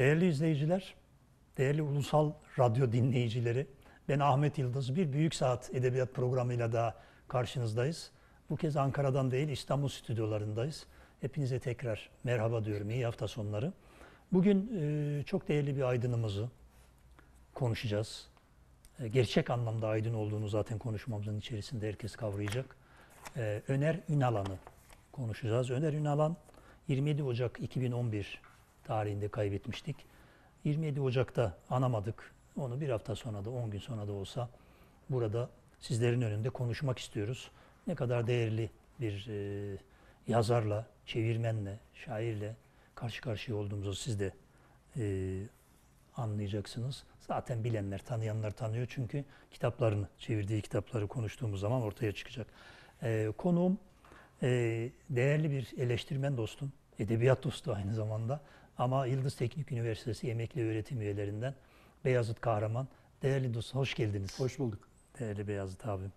Değerli izleyiciler, değerli ulusal radyo dinleyicileri, ben Ahmet Yıldız. Bir Büyük Saat Edebiyat programıyla daha karşınızdayız. Bu kez Ankara'dan değil, İstanbul stüdyolarındayız. Hepinize tekrar merhaba diyorum, iyi hafta sonları. Bugün çok değerli bir aydınımızı konuşacağız. Gerçek anlamda aydın olduğunu zaten konuşmamızın içerisinde herkes kavrayacak. Öner Ünalan'ı konuşacağız. Öner Ünalan 27 Ocak 2011 tarihinde kaybetmiştik. 27 Ocak'ta anamadık. Onu bir hafta sonra da 10 gün sonra da olsa burada sizlerin önünde konuşmak istiyoruz. Ne kadar değerli bir yazarla, çevirmenle, şairle karşı karşıya olduğumuzu siz de anlayacaksınız. Zaten bilenler, tanıyanlar tanıyor çünkü kitaplarını, çevirdiği kitapları konuştuğumuz zaman ortaya çıkacak. Konuğum değerli bir eleştirmen dostum, edebiyat dostu aynı zamanda ama Yıldız Teknik Üniversitesi emekli öğretim üyelerinden Beyazıt Kahraman. Değerli dostum, hoş geldiniz. Hoş bulduk. Değerli Beyazıt abim.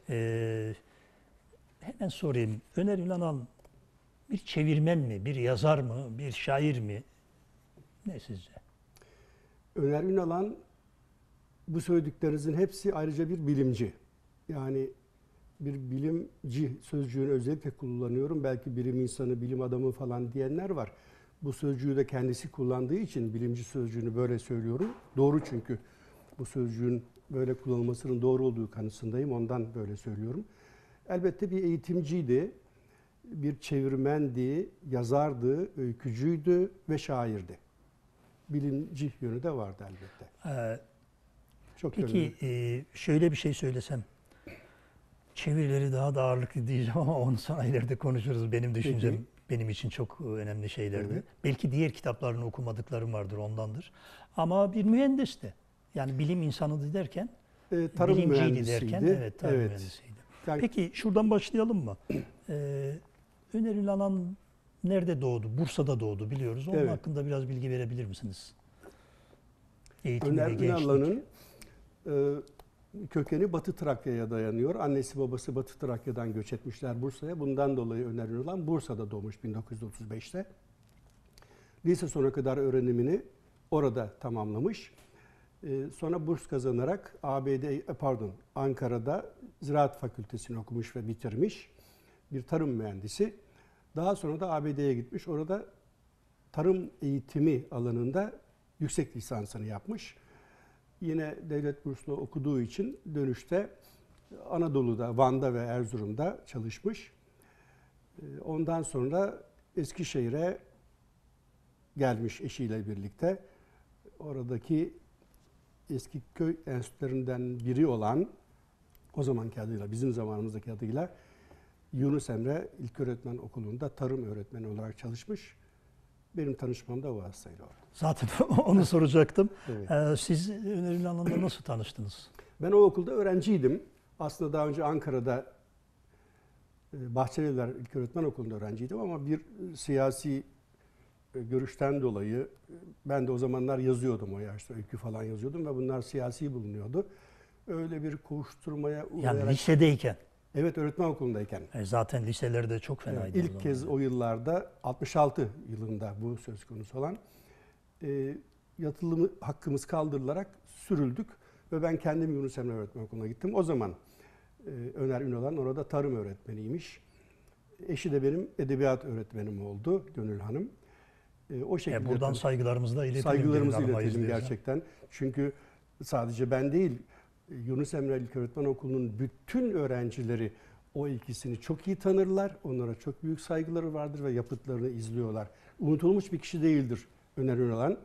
Hemen sorayım, Öner Ünalan bir çevirmen mi, bir yazar mı, bir şair mi? Ne sizce? Öner Ünalan, bu söylediklerinizin hepsi ayrıca bir bilimci. Yani bir bilimci sözcüğünü özellikle kullanıyorum. Belki bilim insanı, bilim adamı falan diyenler var. Bu sözcüğü de kendisi kullandığı için bilimci sözcüğünü böyle söylüyorum. Doğru, çünkü bu sözcüğün böyle kullanılmasının doğru olduğu kanısındayım. Ondan böyle söylüyorum. Elbette bir eğitimciydi, bir çevirmendi, yazardı, öykücüydü ve şairdi. Bilimci yönü de vardı elbette. Çok Peki şöyle bir şey söylesem, çevirileri daha da ağırlıklı diyeceğim ama onu sonra ileride konuşuruz. Benim düşüncem benim için çok önemli şeylerdi. Evet. Belki diğer kitaplarını okumadıklarım vardır, ondandır. Ama bir mühendisti. Yani bilim insanıydı derken, tarım bilimciydi mühendisiydi. derken, evet, tarım Evet. mühendisiydi. Yani, Peki şuradan başlayalım mı? Öner Ünalan nerede doğdu? Bursa'da doğdu biliyoruz. Onun evet. hakkında biraz bilgi verebilir misiniz? Eğitimi Öner ve gençlik. Ünalan'ın kökeni Batı Trakya'ya dayanıyor. Annesi babası Batı Trakya'dan göç etmişler Bursa'ya. Bundan dolayı Öner Ünalan Bursa'da doğmuş 1935'te. Lise sona kadar öğrenimini orada tamamlamış. Sonra burs kazanarak Ankara'da Ziraat Fakültesini okumuş ve bitirmiş. Bir tarım mühendisi. Daha sonra da ABD'ye gitmiş. Orada tarım eğitimi alanında yüksek lisansını yapmış. Yine devlet burslu okuduğu için dönüşte Anadolu'da, Van'da ve Erzurum'da çalışmış. Ondan sonra Eskişehir'e gelmiş eşiyle birlikte. Oradaki eski köy enstitülerinden biri olan, o zamanki adıyla, bizim zamanımızdaki adıyla Yunus Emre İlköğretmen Okulu'nda tarım öğretmeni olarak çalışmış. Benim tanışmam da o vasıtayla oldu. Zaten onu soracaktım. Evet. Siz Öner Ünalan'la nasıl tanıştınız? Ben o okulda öğrenciydim. Aslında daha önce Ankara'da Bahçelievler İlköğretmen Okulu'nda öğrenciydim ama bir siyasi görüşten dolayı ben de o zamanlar yazıyordum, o yaşta öykü falan yazıyordum ve bunlar siyasi bulunuyordu. Öyle bir koşturmaya uğrayarak... Yani lisedeyken. Evet, öğretmen okulundayken. Zaten liselerde çok fenaydı. İlk kez o yıllarda, 66 yılında bu söz konusu olan, yatılı hakkımız kaldırılarak sürüldük ve ben kendim Yunus Emre Öğretmen Okulu'na gittim. O zaman Öner Ünalan orada tarım öğretmeniymiş. Eşi de benim edebiyat öğretmenim oldu, Gönül Hanım. O şekilde buradan saygılarımızı da iletelim. Saygılarımızı iletelim gerçekten. Çünkü sadece ben değil, Yunus Emre İlköğretmen Okulu'nun bütün öğrencileri o ikisini çok iyi tanırlar. Onlara çok büyük saygıları vardır ve yapıtlarını izliyorlar. Unutulmuş bir kişi değildir Öner Ünalan.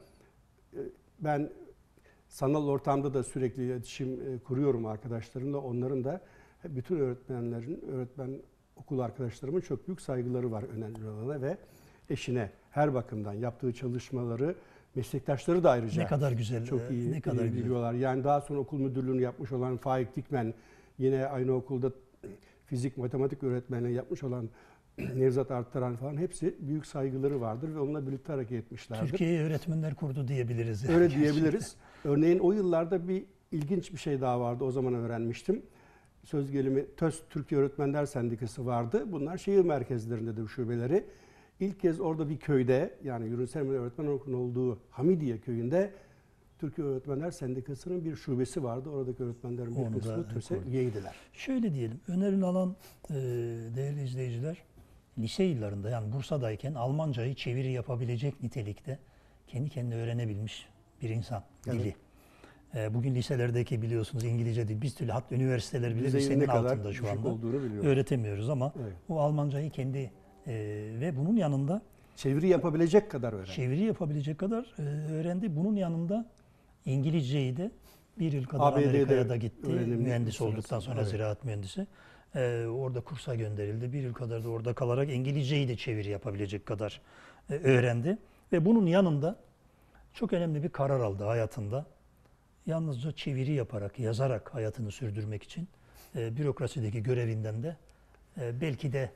Ben sanal ortamda da sürekli iletişim kuruyorum arkadaşlarımla. Onların da, bütün öğretmenlerin, öğretmen okul arkadaşlarımın çok büyük saygıları var Öner Ünalan'a ve eşine. Her bakımdan yaptığı çalışmaları, meslektaşları da ayrıca ne kadar güzel, çok iyi ne kadar biliyorlar. güzel. Yani daha sonra okul müdürlüğünü yapmış olan Faik Dikmen, yine aynı okulda fizik, matematik öğretmenliği yapmış olan Nevzat Arttaran falan, hepsi büyük saygıları vardır ve onunla birlikte hareket etmişlerdir. Türkiye'yi öğretmenler kurdu diyebiliriz. Yani. Öyle diyebiliriz. Örneğin o yıllarda bir ilginç bir şey daha vardı. O zaman öğrenmiştim. Söz gelimi TÖS, Türkiye Öğretmenler Sendikası vardı. Bunlar şehir merkezlerinde de şubeleri. İlk kez orada bir köyde, yani Yunus Emre Öğretmen Okulu'nun olduğu Hamidiye köyünde Türkiye Öğretmenler Sendikası'nın bir şubesi vardı. Oradaki öğretmenlerin bir Onu da kısmı TÖS'e kurduk. üyeydiler. Şöyle diyelim, önerin alan değerli izleyiciler, lise yıllarında yani Bursa'dayken Almancayı çeviri yapabilecek nitelikte kendi kendine öğrenebilmiş bir insan Evet. dili. Bugün liselerdeki biliyorsunuz İngilizce dil, biz türlü hatta üniversiteler bile Düzeyin lisenin ne kadar altında şu düşük anda olduğunu biliyorum. öğretemiyoruz ama Evet. o Almancayı kendi ve bunun yanında Çeviri yapabilecek kadar öğrendi. çeviri yapabilecek kadar öğrendi. Bunun yanında İngilizceyi de bir yıl kadar ABD'de Amerika'ya da gitti. öğrenim Mühendis sırasında. olduktan sonra Evet. ziraat mühendisi. Orada kursa gönderildi. Bir yıl kadar da orada kalarak İngilizceyi de çeviri yapabilecek kadar öğrendi. Ve bunun yanında çok önemli bir karar aldı hayatında. Yalnızca çeviri yaparak, yazarak hayatını sürdürmek için bürokrasideki görevinden de belki de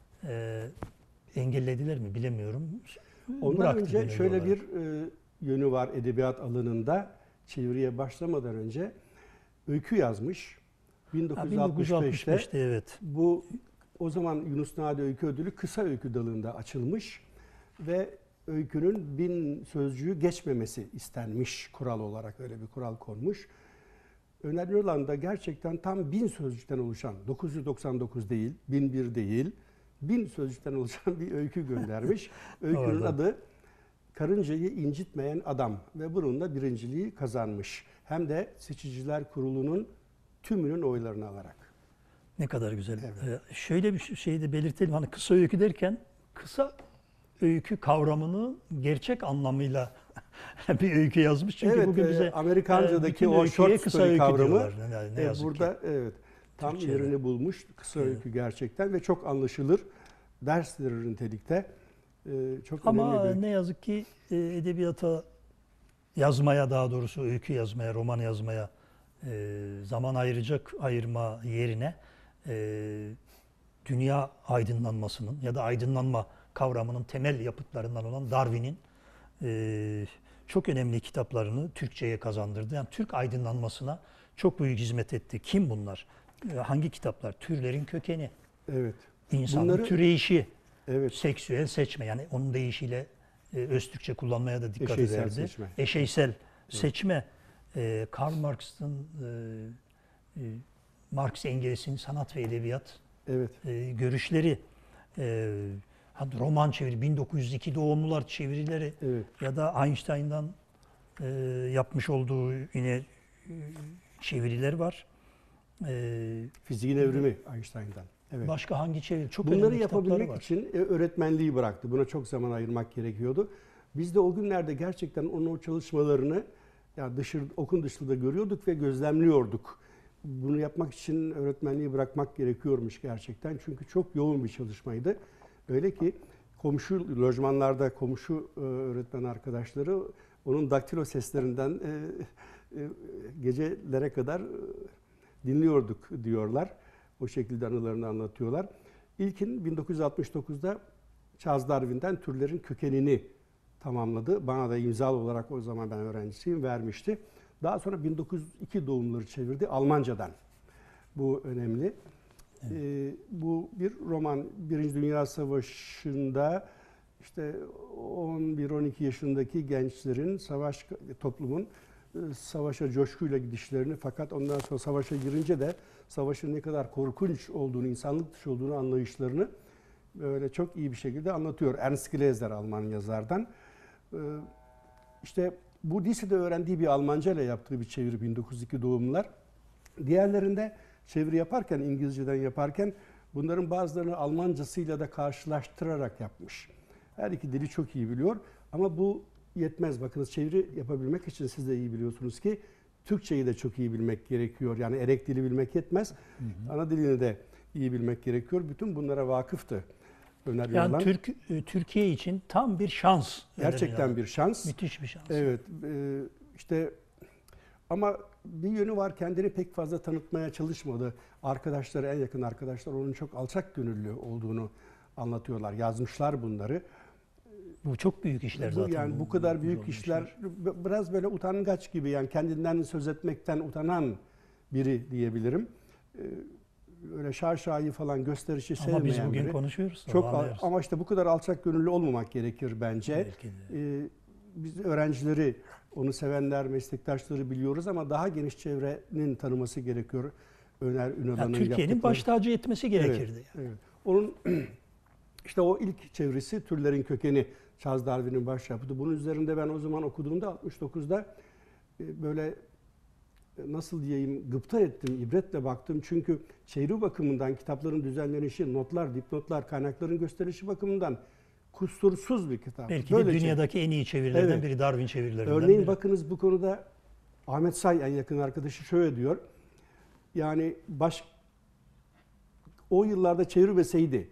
engellediler mi bilemiyorum. Ondan Bıraktı önce gönüllü şöyle olarak. bir yönü var edebiyat alanında. Çeviriye başlamadan önce öykü yazmış. 1965'te 1965'te evet. bu o zaman Yunus Nadi Öykü Ödülü kısa öykü dalında açılmış ve öykünün 1000 sözcüğü geçmemesi istenmiş, kural olarak öyle bir kural konmuş. Önemli olan da gerçekten tam 1000 sözcükten oluşan, 999 değil, 1001 değil, 1000 sözcükten oluşan bir öykü göndermiş. Öykünün Orada. adı Karıncayı İncitmeyen Adam ve bununla birinciliği kazanmış. Hem de Seçiciler Kurulu'nun tümünün oylarını alarak. Ne kadar güzel. Evet. Şöyle bir şey de belirtelim. Hani kısa öykü derken kısa öykü kavramını gerçek anlamıyla bir öykü yazmış. Çünkü Evet, bugün bize Amerikanca'daki bütün o öyküye short kısa story öykü kavramı diyorlar. Ne yazık burada ki. evet tam Türkçe'de. yerini bulmuş. Kısa Evet. öykü gerçekten ve çok anlaşılır. Ders verir nitelikte. Çok Ama önemli bir... ne yazık ki edebiyata yazmaya, daha doğrusu öykü yazmaya, roman yazmaya zaman ayırma yerine dünya aydınlanmasının ya da aydınlanma kavramının temel yapıtlarından olan Darwin'in çok önemli kitaplarını Türkçe'ye kazandırdı. Yani Türk aydınlanmasına çok büyük hizmet etti. Kim bunlar? Hangi kitaplar? Türlerin kökeni, Evet. insanın Bunları- türeyişi, Evet. seksüel seçme, yani onun deyişiyle öz Türkçe kullanmaya da dikkat Eşeysel ederdi. seçme. Eşeysel seçme. Karl Marx'ın Marx Engels'in sanat ve edebiyat Evet. görüşleri, roman çeviri, 1902 doğumlular çevirileri Evet. ya da Einstein'dan yapmış olduğu yine çeviriler var. Fiziğin evrimi Einstein'dan. Evet. Başka hangi çeviri? Çok Bunları önemli kitapları yapabilmek var. için öğretmenliği bıraktı. Buna çok zaman ayırmak gerekiyordu. Biz de o günlerde gerçekten onun o çalışmalarını yani okul dışında görüyorduk ve gözlemliyorduk. Bunu yapmak için öğretmenliği bırakmak gerekiyormuş gerçekten. Çünkü çok yoğun bir çalışmaydı. Öyle ki komşu lojmanlarda komşu öğretmen arkadaşları onun daktilo seslerinden gecelere kadar dinliyorduk diyorlar. O şekilde anılarını anlatıyorlar. İlkin 1969'da Charles Darwin'den Türlerin Kökenini tamamladı. Bana da imzalı olarak, o zaman ben öğrencisiyim, vermişti. Daha sonra 1902 doğumluları çevirdi Almancadan. Bu önemli. Bu bir roman. Birinci Dünya Savaşı'nda işte 11-12 yaşındaki gençlerin toplumun savaşa coşkuyla gidişlerini, fakat ondan sonra savaşa girince de savaşın ne kadar korkunç olduğunu, insanlık dışı olduğunu anlayışlarını böyle çok iyi bir şekilde anlatıyor. Ernst Gläser, Alman yazardan. İşte bu lisede öğrendiği bir Almanca ile yaptığı bir çeviri, 1902 doğumlular. Diğerlerinde çeviri yaparken, İngilizceden yaparken bunların bazılarını Almancasıyla da karşılaştırarak yapmış. Her iki dili çok iyi biliyor ama bu yetmez. Bakınız, çeviri yapabilmek için siz de iyi biliyorsunuz ki Türkçeyi de çok iyi bilmek gerekiyor. Yani erek dili bilmek yetmez. Ana dilini de iyi bilmek gerekiyor. Bütün bunlara vakıftı önemli Yani olan. Türkiye için tam bir şans. Gerçekten bir şans. Müthiş bir şans. Evet. İşte ama bir yönü var, kendini pek fazla tanıtmaya çalışmadı. Arkadaşları, en yakın arkadaşlar onun çok alçak gönüllü olduğunu anlatıyorlar. Yazmışlar bunları. Bu çok büyük işler zaten. Yani bu kadar büyük olmuş işler biraz böyle utangaç gibi, yani kendinden söz etmekten utanan biri diyebilirim. öyle şarşayı falan gösterişi Ama sevmeyen biz bugün biri. konuşuyoruz. Çok anlıyoruz. ama işte bu kadar alçak gönüllü olmamak gerekir bence. Belki de. Biz öğrencileri, onu sevenler, meslektaşları biliyoruz ama daha geniş çevrenin tanıması gerekiyor. Öner Ünalan'ın Türkiye'nin yaptıkları. baş tacı etmesi gerekirdi. Evet, evet. Onun işte o ilk çevresi Türlerin Kökeni, Charles Darwin'in başyapıtı. Bunun üzerinde ben o zaman okuduğumda 69'da böyle nasıl diyeyim gıpta ettim, ibretle baktım. Çünkü çeviri bakımından kitapların düzenlenişi, notlar, dipnotlar, kaynakların gösterişi bakımından kusursuz bir kitap. Belki Böyle de dünyadaki en iyi çevirilerden Evet. biri, Darwin çevirilerinden Örneğin biri. bakınız bu konuda Ahmet Say en yakın arkadaşı şöyle diyor. Yani o yıllarda çevirmeseydi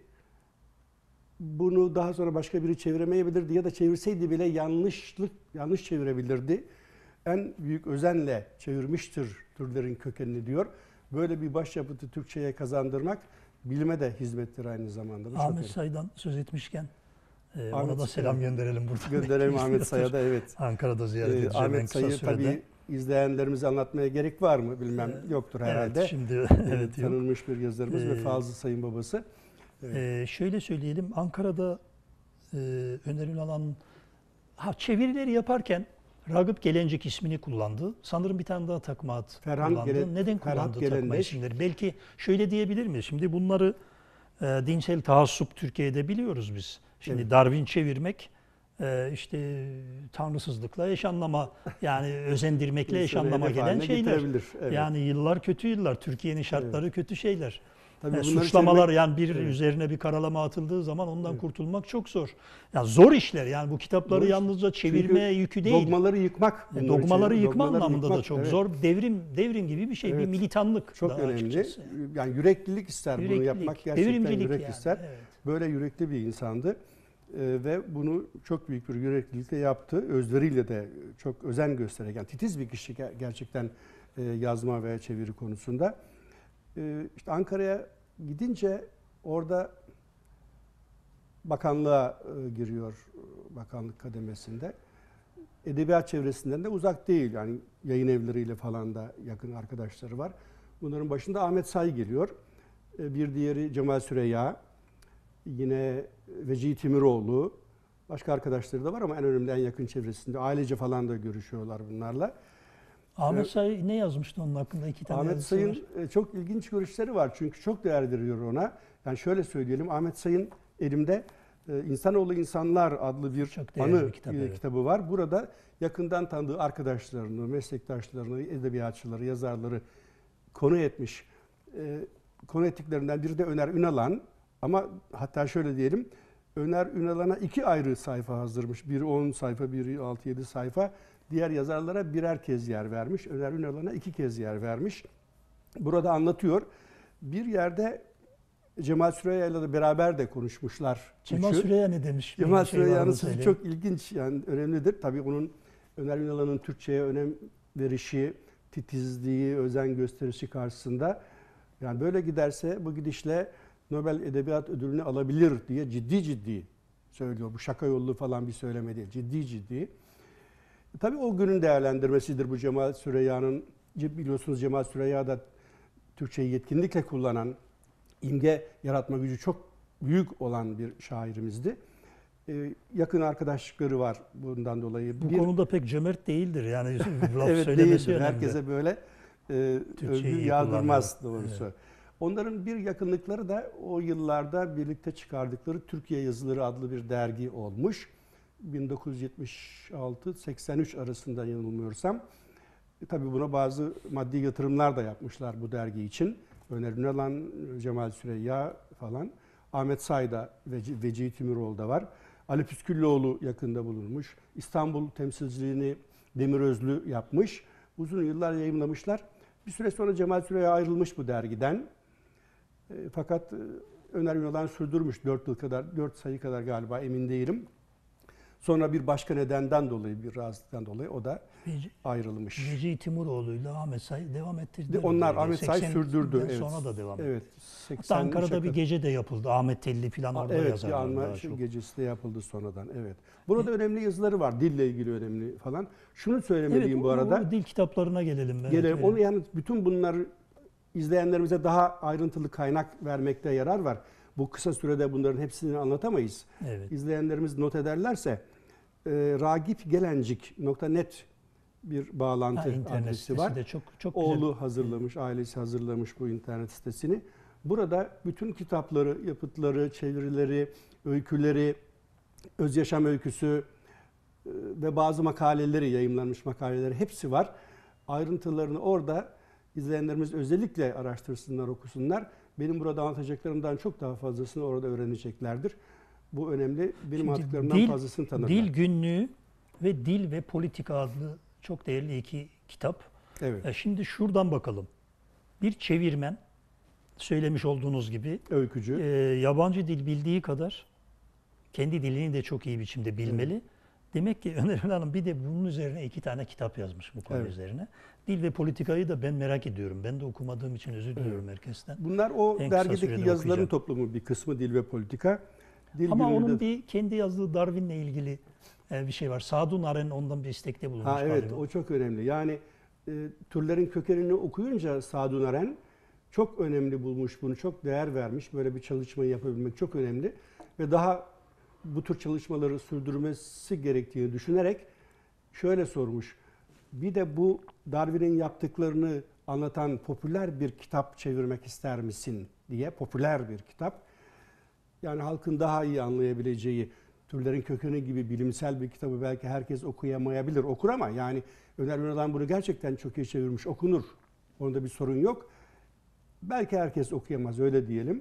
bunu daha sonra başka biri çeviremeyebilirdi ya da çevirseydi bile yanlış çevirebilirdi. En büyük özenle çevirmiştir Türlerin Kökenini diyor. Böyle bir başyapıtı Türkçe'ye kazandırmak bilime de hizmettir aynı zamanda. Bu Ahmet çok Say'dan söz etmişken ona Ahmet da selam Say- gönderelim buradan. Gönderelim Ahmet Say'a da, evet. Ankara'da ziyaret edeceğim en Ahmet kısa Say'ı sürede. tabii izleyenlerimize anlatmaya gerek var mı bilmem, yoktur herhalde. Evet, şimdi evet yok. Tanınmış bir yazarımız ve Fazıl Say'ın babası. Şöyle söyleyelim, Ankara'da Öner Ünalan çevirileri yaparken Ragıp Gelencik ismini kullandı. Sanırım bir tane daha takma ad kullandı. Neden kullandı takma isimleri? Belki şöyle diyebilir miyiz? Şimdi bunları dinsel taassup Türkiye'de biliyoruz biz. Şimdi Evet. Darwin çevirmek işte tanrısızlıkla eş anlama, yani özendirmekle eş İnsanı anlama hedef gelen haline şeyler. getirebilir, evet. Yani yıllar kötü yıllar. Türkiye'nin şartları kötü şeyler. Tabii bunları Suçlamalar çevirmek- yani Evet. üzerine bir karalama atıldığı zaman ondan Evet. kurtulmak çok zor. Yani zor işler. Yani bu kitapları Zor iş. yalnızca çevirme Çünkü yıkü değil. Dogmaları yıkmak. bunları Dogmaları çevir- yıkma dogmaları anlamında da yıkmak, çok evet. zor. Devrim gibi bir şey, bir Evet. militanlık Çok daha önemli. açıkçası. Yani yüreklilik ister bunu Yüreklilik, yapmak. Gerçekten devrimcilik yürek yani, ister. evet. Böyle yürekli bir insandı. Ve bunu çok büyük bir yüreklilikle yaptı. Özveriyle de çok özen göstererek. Yani titiz bir kişi gerçekten yazma ve çeviri konusunda. İşte Ankara'ya gidince orada bakanlığa giriyor, bakanlık kademesinde. Edebiyat çevresinden de uzak değil. Yani yayın evleriyle falan da yakın arkadaşları var. Bunların başında Ahmet Say geliyor. Bir diğeri Cemal Süreyya. Yine Vecihi Timiroğlu. Başka arkadaşları da var ama en önemli, en yakın çevresinde. Ailece falan da görüşüyorlar bunlarla. Ahmet Say ne yazmıştı onun hakkında? 2 tane Ahmet yazısı var. Say'ın çok ilginç görüşleri var. Çünkü çok değer veriyor ona. Yani şöyle söyleyelim. Ahmet Say'ın elimde İnsanoğlu İnsanlar adlı bir Çok değerli anı bir kitap, evet. kitabı var. Burada yakından tanıdığı arkadaşlarını, meslektaşlarını, edebiyatçıları, yazarları konu etmiş. Konu ettiklerinden biri de Öner Ünalan. Ama hatta şöyle diyelim, Öner Ünalan'a 2 ayrı sayfa hazırmış. Biri 10 sayfa, biri 6-7 sayfa. Diğer yazarlara birer kez yer vermiş. Öner Ünalan'a 2 kez yer vermiş. Burada anlatıyor. Bir yerde Cemal Süreyya ile de beraber de konuşmuşlar. Cemal Üçü. Süreyya ne demiş? Cemal Bir şey var, Süreyya'nın onu sözü söyleyeyim. çok ilginç, yani önemlidir. Tabii onun Öner Ünalan'ın Türkçe'ye önem verişi, titizliği, özen gösterişi karşısında, yani böyle giderse bu gidişle Nobel Edebiyat Ödülünü alabilir diye ciddi söylüyor. Bu şaka yollu falan bir söyleme değil. Ciddi. Tabii o günün değerlendirmesidir bu Cemal Süreyya'nın. Biliyorsunuz Cemal Süreyya da Türkçeyi yetkinlikle kullanan, imge yaratma gücü çok büyük olan bir şairimizdi. Yakın arkadaşlıkları var bundan dolayı. Bu konuda pek cömert değildir. Yani laf Evet, söylemesi değildir. önemli. Herkese böyle övgü iyi yağdırmaz kullanıyor. doğrusu. Onların bir yakınlıkları da o yıllarda birlikte çıkardıkları Türkiye Yazıları adlı bir dergi olmuş. 1976-83 arasında yanılmıyorsam. Tabii buna bazı maddi yatırımlar da yapmışlar bu dergi için. Öner Ünalan, Cemal Süreyya falan. Ahmet Say'da ve Vecihi Timiroğlu da var. Ali Püskülloğlu yakında bulunmuş. İstanbul temsilciliğini Demirözlü yapmış. Uzun yıllar yayımlamışlar. Bir süre sonra Cemal Süreyya ayrılmış bu dergiden. Fakat Öner Ünalan sürdürmüş 4 yıl kadar, 4 sayı kadar galiba, emin değilim. Sonra bir başka nedenden dolayı, bir rahatsızlıktan dolayı o da ayrılmış. Vecihi Timuroğlu'yla Ahmet Say devam ettirdiler. Onlar Ahmet Say sürdürdü. Evet. Sonra da devam etti. Evet. Hatta Ankara'da bir gece de yapıldı. Ahmet Telli falan orada evet, yazarlar. bir daha anma çok. gecesi de yapıldı sonradan. Evet. Burada önemli yazıları var. Dille ilgili önemli falan. Şunu söylemeliyim bu arada. O dil kitaplarına gelelim. Gelelim. Onu yani bütün bunları izleyenlerimize daha ayrıntılı kaynak vermekte yarar var. Bu kısa sürede bunların hepsini anlatamayız. Evet. İzleyenlerimiz not ederlerse ragipgelencik.net bir bağlantı internet adresi sitesi var. de çok güzel. Oğlu hazırlamış, ailesi hazırlamış bu internet sitesini. Burada bütün kitapları, yapıtları, çevirileri, öyküleri, öz yaşam öyküsü ve bazı makaleleri, yayımlanmış makaleleri hepsi var. Ayrıntılarını orada izleyenlerimiz özellikle araştırsınlar, okusunlar. Benim burada anlatacaklarımdan çok daha fazlasını orada öğreneceklerdir. Bu önemli. Benim Şimdi anlattıklarımdan fazlasını tanırlar. Dil Günlüğü ve Dil ve Politika adlı çok değerli iki kitap. Evet. Şimdi şuradan bakalım. Bir çevirmen, söylemiş olduğunuz gibi, Öykücü. yabancı dil bildiği kadar kendi dilini de çok iyi biçimde bilmeli. Evet. Demek ki Öner Hanım bir de bunun üzerine 2 tane kitap yazmış bu konu Evet. üzerine. Dil ve politikayı da ben merak ediyorum. Ben de okumadığım için özür diliyorum herkesten. Bunlar o En kısa dergideki sürede yazıların okuyacağım. toplumu bir kısmı Dil ve Politika. Dil Ama Günlüğü'nde- onun bir kendi yazdığı Darwin'le ilgili bir şey var. Sadun Aren ondan bir istekte bulunmuş Ha evet, galiba. o çok önemli. Yani türlerin kökenini okuyunca Sadun Aren çok önemli bulmuş bunu, çok değer vermiş. Böyle bir çalışmayı yapabilmek çok önemli ve daha bu tür çalışmaları sürdürmesi gerektiğini düşünerek şöyle sormuş. Bir de bu Darwin'in yaptıklarını anlatan popüler bir kitap çevirmek ister misin diye, popüler bir kitap. Yani halkın daha iyi anlayabileceği, türlerin kökeni gibi bilimsel bir kitabı belki herkes okuyamayabilir, okur ama yani Öner Ünal'dan bunu gerçekten çok iyi çevirmiş, okunur. Onda bir sorun yok. Belki herkes okuyamaz, öyle diyelim.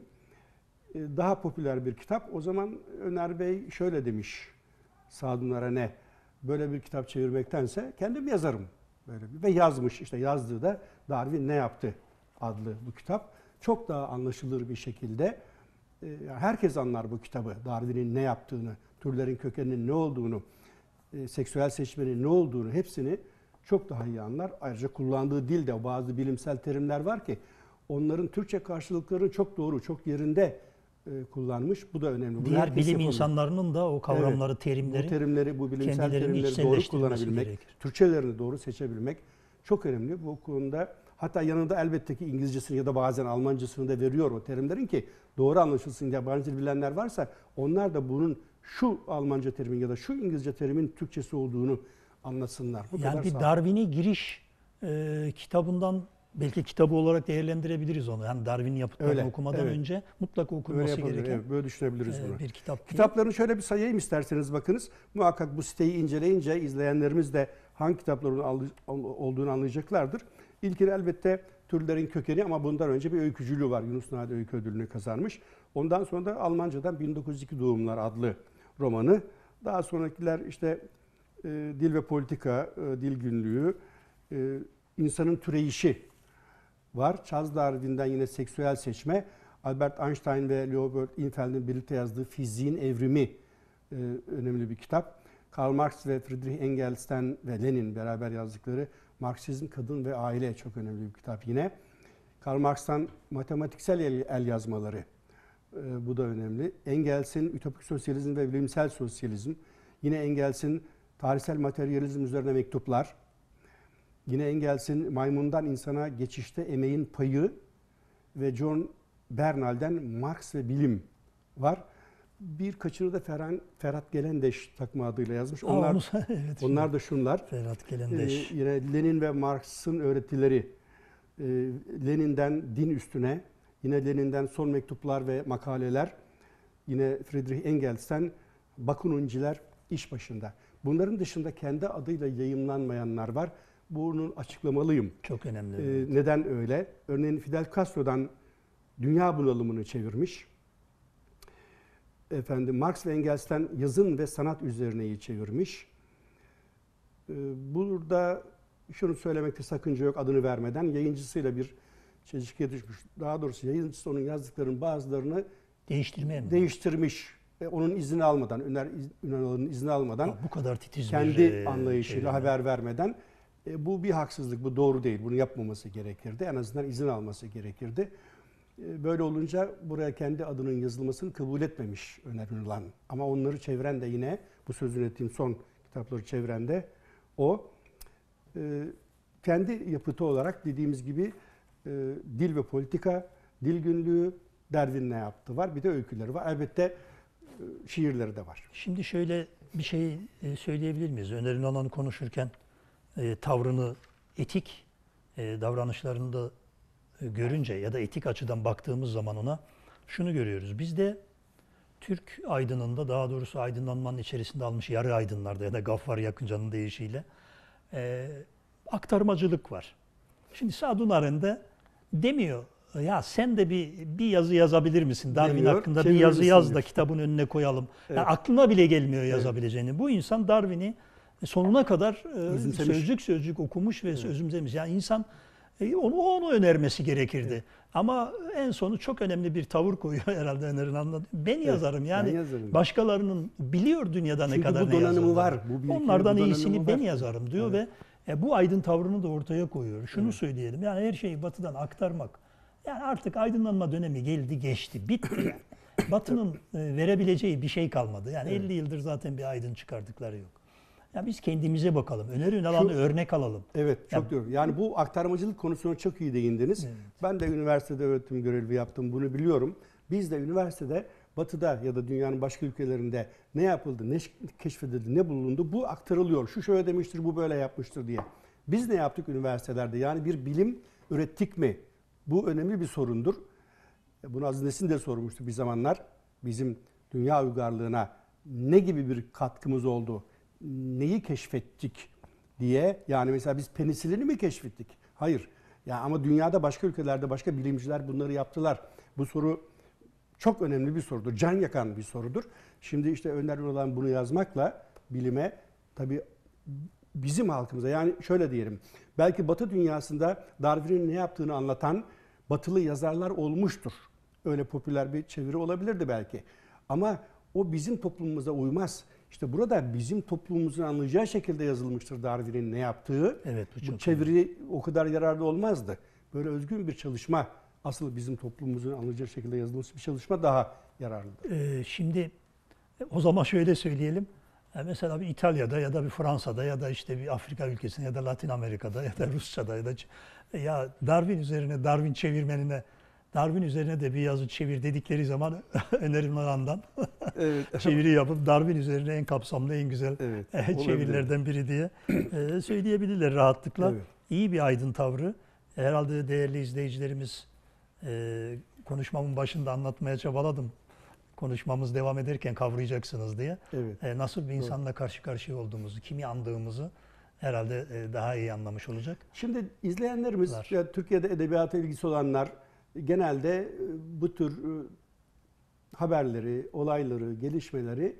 Daha popüler bir kitap. O zaman Öner Bey şöyle demiş Sadun Aren'e, böyle bir kitap çevirmektense kendim yazarım. Böyle bir. Ve yazmış, işte yazdığı da Darwin Ne Yaptı adlı bu kitap. Çok daha anlaşılır bir şekilde herkes anlar bu kitabı. Darwin'in ne yaptığını, türlerin kökeninin ne olduğunu, seksüel seçmenin ne olduğunu hepsini çok daha iyi anlar. Ayrıca kullandığı dilde bazı bilimsel terimler var ki onların Türkçe karşılıklarını çok doğru, çok yerinde kullanmış. Bu da önemli. Bunu Diğer herkes bilim yapamıyor. insanlarının da o kavramları, Evet, terimleri bu terimleri, bu bilimsel kendilerini terimleri doğru içselleştirmesi kullanabilmek, gerekir. Türkçelerini doğru seçebilmek çok önemli. Bu konuda hatta yanında elbette ki İngilizcesini ya da bazen Almancasını da veriyor o terimlerin ki doğru anlaşılsın. Yabancı dil bilenler varsa onlar da bunun şu Almanca terimin ya da şu İngilizce terimin Türkçesi olduğunu anlasınlar. Bu Yani kadar bir sağ- Darwin'e giriş kitabından belki kitabı olarak değerlendirebiliriz onu. Yani Darwin'in yapıtlarını Öyle, okumadan evet. önce mutlaka Öyle okunması yapabilir, gereken evet, böyle düşünebiliriz bunu. bir kitap. diye. Kitaplarını şöyle bir sayayım isterseniz bakınız. Muhakkak bu siteyi inceleyince izleyenlerimiz de hangi kitapların olduğunu anlayacaklardır. İlkini elbette Türlerin Kökeni ama bundan önce bir öykücülüğü var. Yunus Nadi Öykü Ödülünü kazanmış. Ondan sonra da Almanca'dan 1902 Doğumlar adlı romanı. Daha sonrakiler işte Dil ve Politika, Dil Günlüğü, İnsanın Türeyişi var. Charles Darwin'den yine Seksüel Seçme, Albert Einstein ve Leopold Infeld'in birlikte yazdığı Fiziğin Evrimi önemli bir kitap. Karl Marx ve Friedrich Engels'ten ve Lenin beraber yazdıkları Marksizm, Kadın ve Aile çok önemli bir kitap yine. Karl Marx'tan Matematiksel El Yazmaları, bu da önemli. Engels'in Ütopik Sosyalizm ve Bilimsel Sosyalizm. Yine Engels'in Tarihsel Materyalizm üzerine mektuplar. Yine Engels'in Maymundan İnsana Geçişte Emeğin Payı ve John Bernal'den Marx ve Bilim var. Birkaçını da Ferhat Gelendeş takma adıyla yazmış. Evet, Onlar da şunlar. Ferhat Gelendeş. Yine Lenin ve Marx'ın öğretileri. Lenin'den Din Üstüne, yine Lenin'den Son Mektuplar ve Makaleler. Yine Friedrich Engels'ten Bakuninciler iş başında. Bunların dışında kendi adıyla yayımlanmayanlar var. Bunu açıklamalıyım. Çok önemli. Neden öyle? Örneğin Fidel Castro'dan Dünya Bunalımını çevirmiş. Marx ve Engels'ten Yazın ve Sanat Üzerine'yi çevirmiş. Burada şunu söylemekte sakınca yok adını vermeden yayıncısıyla bir çelişkiye düşmüş. Daha doğrusu yayıncısı onun yazdıklarının bazılarını Değiştirmeye mi? değiştirmiş. Onun izni almadan, Öner Ünal'ın izni almadan Bu kadar titiz kendi anlayışıyla çevirme. haber vermeden bu bir haksızlık, bu doğru değil. Bunu yapmaması gerekirdi. En azından izin alması gerekirdi. Böyle olunca buraya kendi adının yazılmasını kabul etmemiş Öner Ünal. Ama onları çeviren de yine bu sözünü ettiğim son kitapları çeviren de o. Kendi yapıtı olarak dediğimiz gibi Dil ve Politika, Dil Günlüğü, Darwin ne yaptı var. Bir de öyküleri var. Elbette şiirleri de var. Şimdi şöyle bir şey söyleyebilir miyiz? Öner Ünal'ın konuşurken tavrını, etik davranışlarında görünce ya da etik açıdan baktığımız zaman ona şunu görüyoruz. Bizde Türk aydınında, daha doğrusu aydınlanmanın içerisinde almış yarı aydınlarda ya da Gaffar Yakıncan'ın deyişiyle aktarmacılık var. Şimdi Sadun Arend'e demiyor ya sen de bir yazı yazabilir misin? Darwin Demiyor, hakkında bir yazı çevirir yaz misin da diyor. kitabın önüne koyalım. Evet. Yani aklına bile gelmiyor yazabileceğini. Bu insan Darwin'i sonuna kadar Özümsemiş. sözcük sözcük okumuş ve özümsemiş. Yani insan onu önermesi gerekirdi. Ama en sonu çok önemli bir tavır koyuyor herhalde Öner'in anladığı. Ben yazarım yani ben yazarım. Başkalarının biliyor dünyada ne Çünkü kadar bu ne donanımı yazdığını. var, bu birikimi, Onlardan bu donanımı iyisini ben var. yazarım diyor ve bu aydın tavrını da ortaya koyuyor. Şunu söyleyelim yani her şeyi batıdan aktarmak. Yani artık aydınlanma dönemi geldi geçti bitti yani. Batı'nın verebileceği bir şey kalmadı. Yani 50 yıldır zaten bir aydın çıkardıkları yok. Ya biz kendimize bakalım. Öner Ünalan'ı örnek alalım. Evet, çok diyorum. Yani bu aktarmacılık konusuna çok iyi değindiniz. Evet. Ben de üniversitede öğretim görevi yaptım, bunu biliyorum. Biz de üniversitede Batı'da ya da dünyanın başka ülkelerinde ne yapıldı, ne keşfedildi, ne bulundu bu aktarılıyor. Şu şöyle demiştir, bu böyle yapmıştır diye. Biz ne yaptık üniversitelerde? Yani bir bilim ürettik mi? Bu önemli bir sorundur. Bunu Aziz Nesin de sormuştu bir zamanlar. Bizim dünya uygarlığına ne gibi bir katkımız oldu? Neyi keşfettik diye. Yani mesela biz penisilini mi keşfettik? Hayır. Ya ama dünyada başka ülkelerde başka bilimciler bunları yaptılar. Bu soru çok önemli bir sorudur. Can yakan bir sorudur. Şimdi işte Önder Ünalan bunu yazmakla bilime tabii bizim halkımıza yani şöyle diyelim. Belki Batı dünyasında Darwin'in ne yaptığını anlatan batılı yazarlar olmuştur. Öyle popüler bir çeviri olabilirdi belki. Ama o bizim toplumumuza uymaz. İşte burada bizim toplumumuzun anlayacağı şekilde yazılmıştır Darwin'in ne yaptığı. Evet, bu çeviri o kadar yararlı olmazdı. Böyle özgün bir çalışma, asıl bizim toplumumuzun anlayacağı şekilde yazılmış bir çalışma daha yararlıdır. Şimdi o zaman şöyle söyleyelim. Mesela bir İtalya'da ya da bir Fransa'da ya da işte bir Afrika ülkesinde ya da Latin Amerika'da ya da Rusça'da ya Darwin üzerine Darwin çevirmenine Darwin üzerine de bir yazı çevir dedikleri zaman Öner Ünalan'dan Evet. çeviri yapıp Darwin üzerine en kapsamlı en güzel çevirilerden biri diye söyleyebilirler rahatlıkla. Evet. İyi bir aydın tavrı. Herhalde değerli izleyicilerimiz konuşmamın başında anlatmaya çabaladım. Konuşmamız devam ederken kavrayacaksınız diye. Evet. Nasıl bir insanla karşı karşıya olduğumuzu, kimi andığımızı herhalde daha iyi anlamış olacak. Şimdi izleyenlerimiz, Türkiye'de edebiyata ilgisi olanlar genelde bu tür haberleri, olayları, gelişmeleri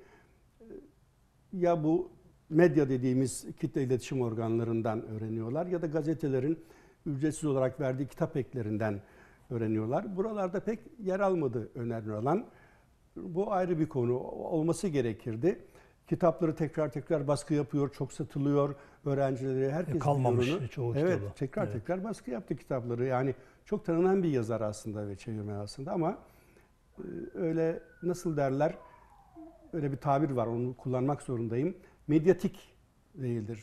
ya bu medya dediğimiz kitle iletişim organlarından öğreniyorlar ya da gazetelerin ücretsiz olarak verdiği kitap eklerinden öğreniyorlar. Buralarda pek yer almadı Öner Ünalan. Bu ayrı bir konu olması gerekirdi. Kitapları tekrar baskı yapıyor, çok satılıyor. Öğrencileri, herkes kalmamış biliyor onu. çoğu Evet, kitabı. tekrar baskı yaptı kitapları. Yani çok tanınan bir yazar aslında ve çevirmen aslında ama öyle nasıl derler, öyle bir tabir var, onu kullanmak zorundayım. Medyatik değildir.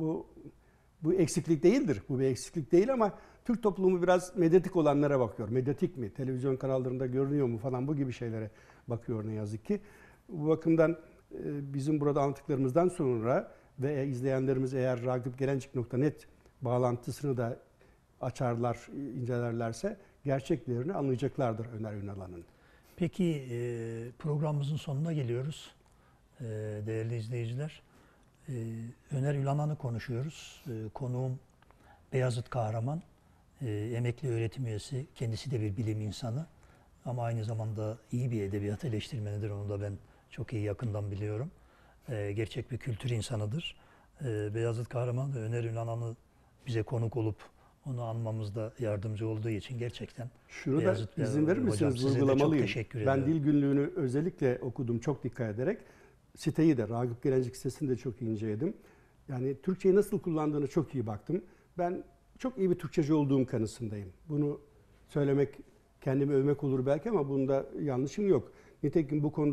Bu eksiklik değildir. Bu bir eksiklik değil ama Türk toplumu biraz medyatik olanlara bakıyor. Medyatik mi? Televizyon kanallarında görünüyor mu falan bu gibi şeylere bakıyor ne yazık ki. Bu bakımdan bizim burada anlattıklarımızdan sonra ve izleyenlerimiz eğer ragipgelencik.net bağlantısını da açarlar, incelerlerse gerçeklerini anlayacaklardır Öner Ünalan'ın. Peki programımızın sonuna geliyoruz değerli izleyiciler. Öner Ünalan'ı konuşuyoruz. Konuğum Beyazıt Kahraman, emekli öğretim üyesi, kendisi de bir bilim insanı ama aynı zamanda iyi bir edebiyat eleştirmenidir. Onu da ben çok iyi yakından biliyorum. Gerçek bir kültür insanıdır. Beyazıt Kahraman ve Öner Ünalan'ı bize konuk olup onu anmamızda yardımcı olduğu için gerçekten Şunu Beyazıt da izin verir hocam, misiniz? size de çok Vurgulamalıyım. teşekkür Ben ediyorum. dil günlüğünü özellikle okudum çok dikkat ederek. Siteyi de, Ragıp Gelencik sitesini de çok inceledim. Yani Türkçeyi nasıl kullandığını çok iyi baktım. Ben çok iyi bir Türkçeci olduğum kanısındayım. Bunu söylemek, kendimi övmek olur belki ama bunda yanlışım yok. Nitekim bu konuda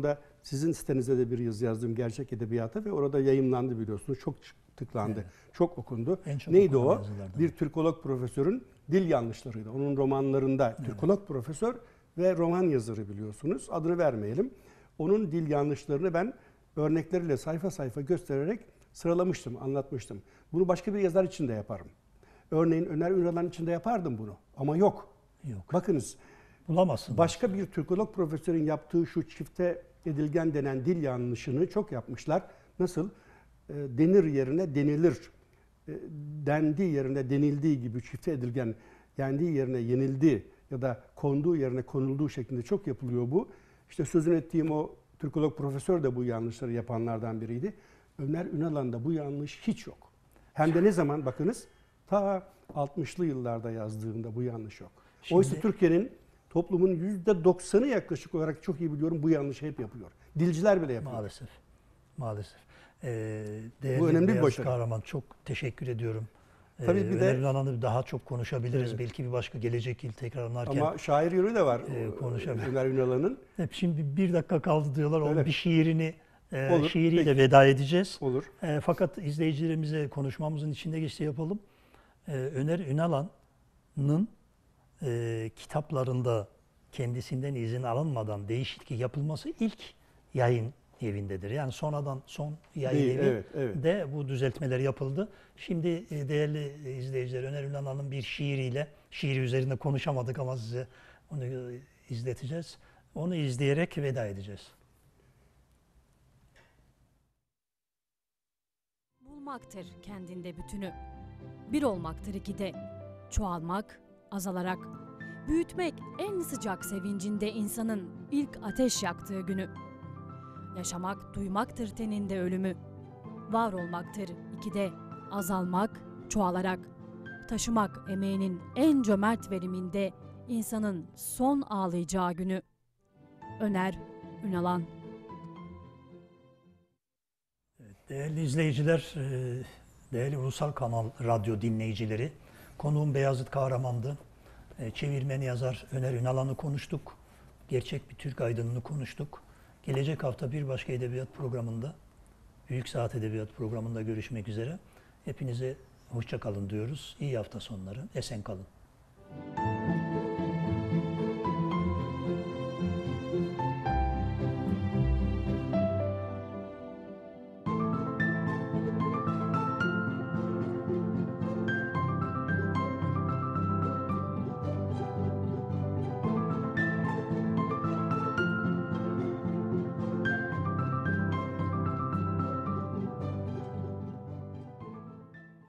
Sizin sitenizde de bir yazı yazdım Gerçek Edebiyata ve orada yayımlandı biliyorsunuz. Çok tıklandı, Evet. çok okundu. En çok Neydi okunan o? yazılardan. Bir Türkolog profesörün dil yanlışlarıydı. Onun romanlarında Türkolog profesör ve roman yazarı biliyorsunuz. Adını vermeyelim. Onun dil yanlışlarını ben örnekleriyle sayfa sayfa göstererek sıralamıştım, anlatmıştım. Bunu başka bir yazar için de yaparım. Örneğin Öner Ünalan için de yapardım bunu. Ama yok. Yok. Bakınız, Bulamazsınız. başka bir Türkolog profesörün yaptığı şu çifte edilgen denen dil yanlışını çok yapmışlar. Nasıl? Denir yerine denilir. Dendiği yerine denildiği gibi çifte edilgen, yendiği yerine yenildi ya da konduğu yerine konulduğu şeklinde çok yapılıyor bu. İşte sözünü ettiğim o Türkolog profesör de bu yanlışları yapanlardan biriydi. Öner Ünalan'da bu yanlış hiç yok. Hem de ne zaman bakınız? Ta 60'lı yıllarda yazdığında bu yanlış yok. Oysa Türkiye'nin toplumun %90'ı yaklaşık olarak çok iyi biliyorum bu yanlışı hep yapıyor. Dilciler bile yapıyor. Maalesef. Maalesef. Değerli Bu önemli bir Beyaz başarı. Kahraman, çok teşekkür ediyorum. Tabii bir de- Öner Ünalan'ı daha çok konuşabiliriz. Evet. Belki bir başka gelecek yıl tekrar anlarken Ama şair yönü de var konuşabiliriz. Öner Ünalan'ın. hep şimdi bir dakika kaldı diyorlar. Onun Öyle. bir şiirini Olur, şiiriyle peki. veda edeceğiz. Olur. Fakat izleyicilerimize konuşmamızın içinde geçti yapalım. Öner Ünalan'ın kitaplarında kendisinden izin alınmadan değişiklik yapılması ilk yayın evindedir. Yani sonradan son yayın Değil, evi evet. de bu düzeltmeler yapıldı. Şimdi değerli izleyiciler, Öner Ünalan'ın bir şiiri üzerinde konuşamadık ama size onu izleteceğiz. Onu izleyerek veda edeceğiz. Bulmaktır kendinde bütünü. Bir olmaktır ikide. Çoğalmak, azalarak. Büyütmek en sıcak sevincinde insanın ilk ateş yaktığı günü. Yaşamak, duymaktır teninde ölümü. Var olmaktır ikide. Azalmak, çoğalarak. Taşımak emeğinin en cömert veriminde insanın son ağlayacağı günü. Öner Ünalan. Değerli izleyiciler, değerli Ulusal Kanal Radyo dinleyicileri, konuğum Beyazıt Kahraman'dı. Çevirmen yazar Öner Ünalan'ı konuştuk. Gerçek bir Türk aydınını konuştuk. Gelecek hafta bir başka edebiyat programında, Büyük Saat Edebiyat programında görüşmek üzere. Hepinize hoşça kalın diyoruz. İyi hafta sonları. Esen kalın.